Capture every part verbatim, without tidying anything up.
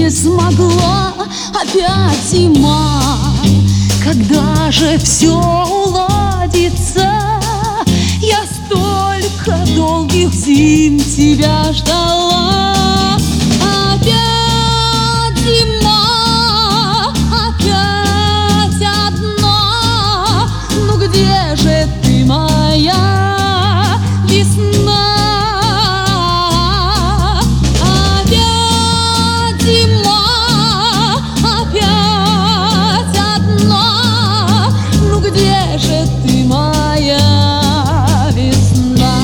не смогла, опять зима. Когда же все уладится? Я столько долгих зим тебя ждала. Опять зима, опять одна. Ну где же ты, моя весна? Опять зима, опять одна. Ну где же ты, моя весна?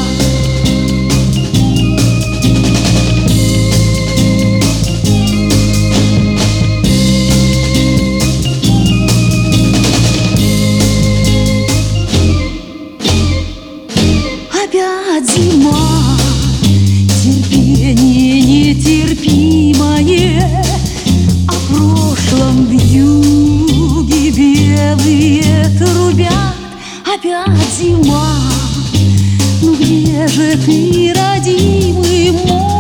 Опять зима, терпение нетерпимое, о прошлом вьюги белые трубят. Опять зима, ну где же ты, родимый мой?